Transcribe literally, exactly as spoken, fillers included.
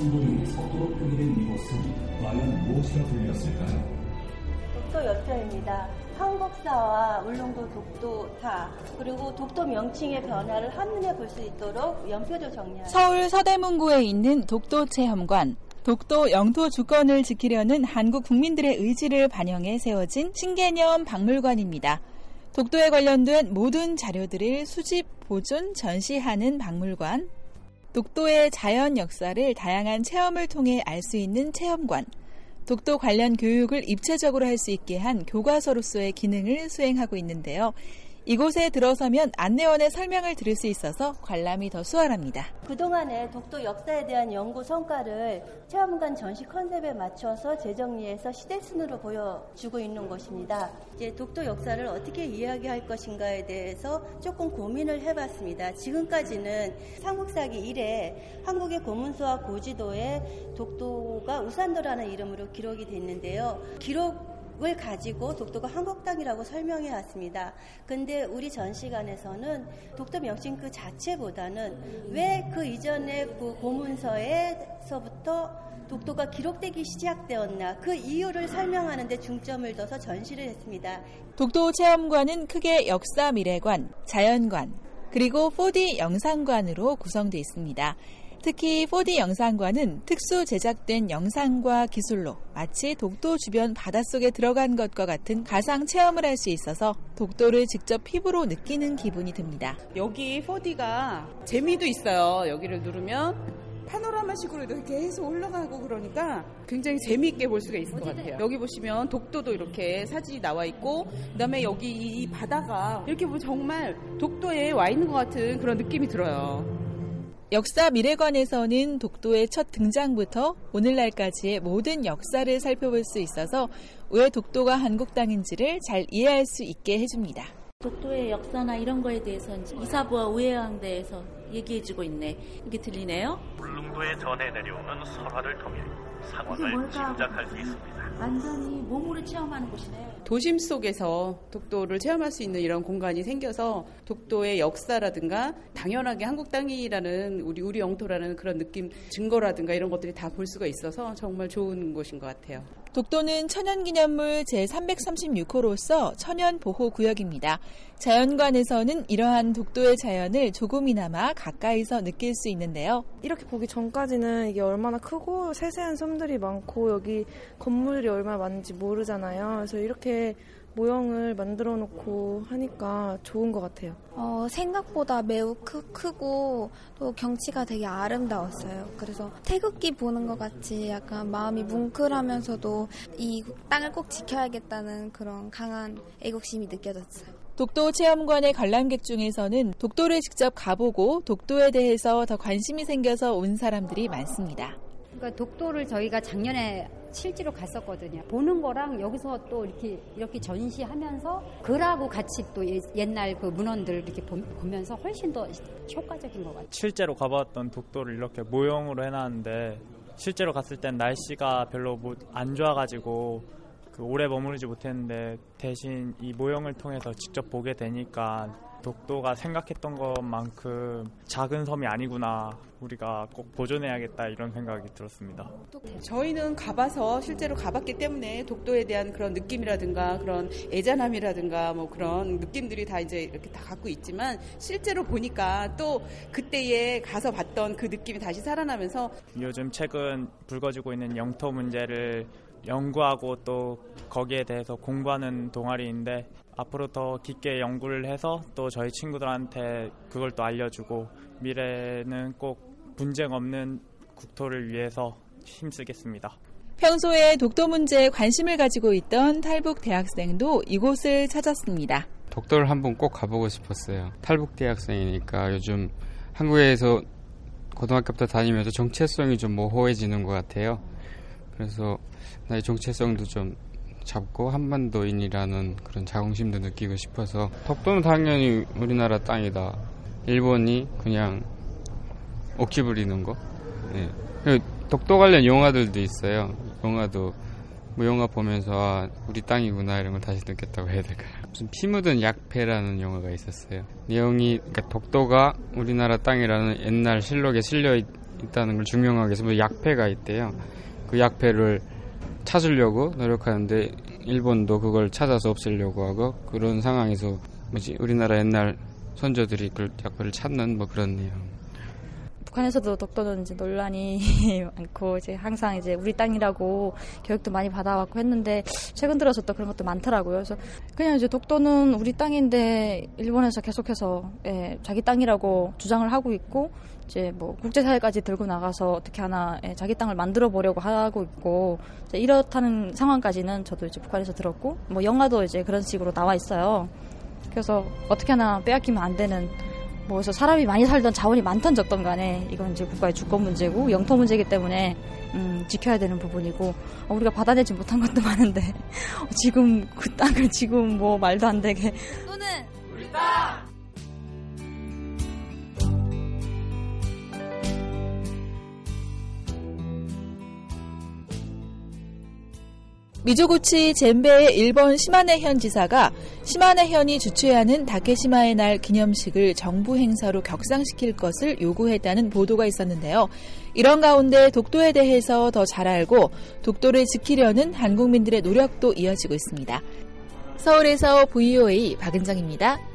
성분이 석도로 표기된 이곳은 과연 무엇이라 불렸을까요? 독도 역사입니다. 한국사와 울릉도 독도사 그리고 독도 명칭의 변화를 한눈에 볼 수 있도록 연표도 정리합니다. 서울 서대문구에 있는 독도 체험관. 독도 영토 주권을 지키려는 한국 국민들의 의지를 반영해 세워진 신개념 박물관입니다. 독도에 관련된 모든 자료들을 수집, 보존, 전시하는 박물관. 독도의 자연 역사를 다양한 체험을 통해 알 수 있는 체험관. 독도 관련 교육을 입체적으로 할 수 있게 한 교과서로서의 기능을 수행하고 있는데요. 이곳에 들어서면 안내원의 설명을 들을 수 있어서 관람이 더 수월합니다. 그동안의 독도 역사에 대한 연구 성과를 체험관 전시 컨셉에 맞춰서 재정리해서 시대순으로 보여주고 있는 곳입니다. 이제 독도 역사를 어떻게 이야기할 것인가에 대해서 조금 고민을 해봤습니다. 지금까지는 삼국사기 이래 한국의 고문서와 고지도에 독도가 우산도라는 이름으로 기록이 됐는데요. 기록 을 가지고 독도가 한국 땅이라고 설명해 왔습니다. 근데 우리 전시관에서는 독도 명칭 그 자체보다는 왜 그 이전의 그 고문서에서부터 독도가 기록되기 시작되었나 그 이유를 설명하는 데 중점을 둬서 전시를 했습니다. 독도 체험관은 크게 역사 미래관, 자연관, 그리고 포디 영상관으로 구성되어 있습니다. 특히 포디 영상관은 특수 제작된 영상과 기술로 마치 독도 주변 바닷속에 들어간 것과 같은 가상 체험을 할 수 있어서 독도를 직접 피부로 느끼는 기분이 듭니다. 여기 포디가 재미도 있어요. 여기를 누르면 파노라마식으로 이렇게 해서 올라가고 그러니까 굉장히 재미있게 볼 수가 있을 것 같아요. 여기 보시면 독도도 이렇게 사진이 나와 있고 그다음에 여기 이 바다가 이렇게 보면 정말 독도에 와 있는 것 같은 그런 느낌이 들어요. 역사 미래관에서는 독도의 첫 등장부터 오늘날까지의 모든 역사를 살펴볼 수 있어서 왜 독도가 한국 땅인지를 잘 이해할 수 있게 해줍니다. 독도의 역사나 이런 거에 대해서 이사부와 우해왕대에서 얘기해주고 있네. 이게 들리네요? 울릉도에 전해 내려오는 설화를 통해 상황을 짐작할 수 있습니다. 완전히 몸으로 체험하는 곳이네요. 도심 속에서 독도를 체험할 수 있는 이런 공간이 생겨서 독도의 역사라든가 당연하게 한국 땅이라는 우리 우리 영토라는 그런 느낌 증거라든가 이런 것들이 다 볼 수가 있어서 정말 좋은 곳인 것 같아요. 독도는 천연기념물 제삼백삼십육 호로서 천연보호구역입니다. 자연관에서는 이러한 독도의 자연을 조금이나마 가까이서 느낄 수 있는데요. 이렇게 보기 전까지는 이게 얼마나 크고 세세한 섬들이 많고 여기 건물들이 얼마나 많은지 모르잖아요. 그래서 이렇게 모형을 만들어 놓고 하니까 좋은 것 같아요. 어, 생각보다 매우 크, 크고 또 경치가 되게 아름다웠어요. 그래서 태극기 보는 것 같이 약간 마음이 뭉클하면서도 이 땅을 꼭 지켜야겠다는 그런 강한 애국심이 느껴졌어요. 독도 체험관의 관람객 중에서는 독도를 직접 가보고 독도에 대해서 더 관심이 생겨서 온 사람들이 많습니다. 그러니까 독도를 저희가 작년에 실제로 갔었거든요. 보는 거랑 여기서 또 이렇게 이렇게 전시하면서 글하고 같이 또 옛날 그 문헌들 이렇게 보면서 훨씬 더 효과적인 것 같아요. 실제로 가봤던 독도를 이렇게 모형으로 해놨는데 실제로 갔을 땐 날씨가 별로 뭐 안 좋아가지고 그 오래 머무르지 못했는데 대신 이 모형을 통해서 직접 보게 되니까 독도가 생각했던 것만큼 작은 섬이 아니구나. 우리가 꼭 보존해야겠다 이런 생각이 들었습니다. 저희는 가봐서 실제로 가봤기 때문에 독도에 대한 그런 느낌이라든가 그런 애잔함이라든가 뭐 그런 느낌들이 다 이제 이렇게 다 갖고 있지만 실제로 보니까 또 그때에 가서 봤던 그 느낌이 다시 살아나면서 요즘 최근 불거지고 있는 영토 문제를 연구하고 또 거기에 대해서 공부하는 동아리인데 앞으로 더 깊게 연구를 해서 또 저희 친구들한테 그걸 또 알려주고 미래는 꼭 분쟁 없는 국토를 위해서 힘쓰겠습니다. 평소에 독도 문제에 관심을 가지고 있던 탈북 대학생도 이곳을 찾았습니다. 독도를 한번 꼭 가보고 싶었어요. 탈북 대학생이니까 요즘 한국에서 고등학교부터 다니면서 정체성이 좀 모호해지는 것 같아요. 그래서 나의 정체성도 좀 잡고 한반도인이라는 그런 자긍심도 느끼고 싶어서 독도는 당연히 우리나라 땅이다. 일본이 그냥 옥지 부리는 거. 네. 독도 관련 영화들도 있어요. 영화도 뭐 영화 보면서 아, 우리 땅이구나 이런 걸 다시 느꼈다고 해야 될까요? 무슨 피 묻은 약패라는 영화가 있었어요. 내용이 그러니까 독도가 우리나라 땅이라는 옛날 실록에 실려 있다는 걸 증명하기 위해서 뭐 약패가 있대요. 그 약패를 찾으려고 노력하는데 일본도 그걸 찾아서 없애려고 하고 그런 상황에서 뭐지 우리나라 옛날 선조들이 그 약패를 찾는 뭐 그런 내용. 북한에서도 독도는 이제 논란이 많고 이제 항상 이제 우리 땅이라고 교육도 많이 받아왔고 했는데 최근 들어서 또 그런 것도 많더라고요. 그래서 그냥 이제 독도는 우리 땅인데 일본에서 계속해서 예, 자기 땅이라고 주장을 하고 있고 이제 뭐 국제사회까지 들고 나가서 어떻게 하나 예, 자기 땅을 만들어 보려고 하고 있고 이제 이렇다는 상황까지는 저도 이제 북한에서 들었고 뭐 영화도 이제 그런 식으로 나와 있어요. 그래서 어떻게 하나 빼앗기면 안 되는. 뭐 그래서 사람이 많이 살던 자원이 많던 적던 간에 이건 이제 국가의 주권 문제고 영토 문제이기 때문에 음, 지켜야 되는 부분이고 어, 우리가 받아내지 못한 것도 많은데 어, 지금 그 땅을 지금 뭐 말도 안 되게 또는 우리 땅! 미조구치 젠베의 일본 시마네현 지사가 시마네현이 주최하는 다케시마의 날 기념식을 정부 행사로 격상시킬 것을 요구했다는 보도가 있었는데요. 이런 가운데 독도에 대해서 더 잘 알고 독도를 지키려는 한국민들의 노력도 이어지고 있습니다. 서울에서 브이오에이 박은정입니다.